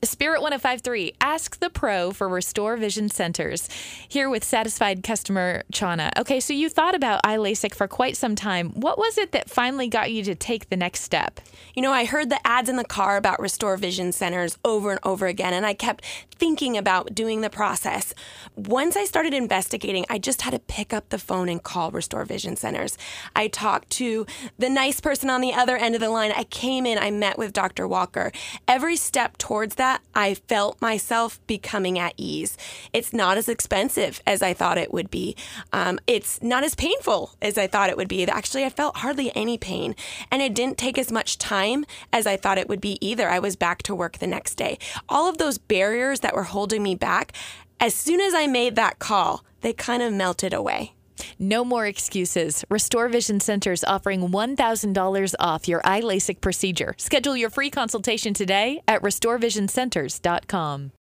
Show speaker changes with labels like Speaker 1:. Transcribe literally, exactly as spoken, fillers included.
Speaker 1: Spirit one oh five point three, ask the pro for Restore Vision Centers. Here with satisfied customer Chana. Okay, so you thought about eye LASIK for quite some time. What was it that finally got you to take the next step?
Speaker 2: You know, I heard the ads in the car about Restore Vision Centers over and over again, and I kept thinking about doing the process. Once I started investigating, I just had to pick up the phone and call Restore Vision Centers. I talked to the nice person on the other end of the line. I came in, I met with Doctor Walker. Every step towards that, I felt myself becoming at ease. It's not as expensive as I thought it would be. Um, it's not as painful as I thought it would be. Actually, I felt hardly any pain, and it didn't take as much time as I thought it would be either. I was back to work the next day. All of those barriers that were holding me back, as soon as I made that call, they kind of melted away.
Speaker 1: No more excuses. Restore Vision Centers offering one thousand dollars off your eye LASIK procedure. Schedule your free consultation today at restore vision centers dot com.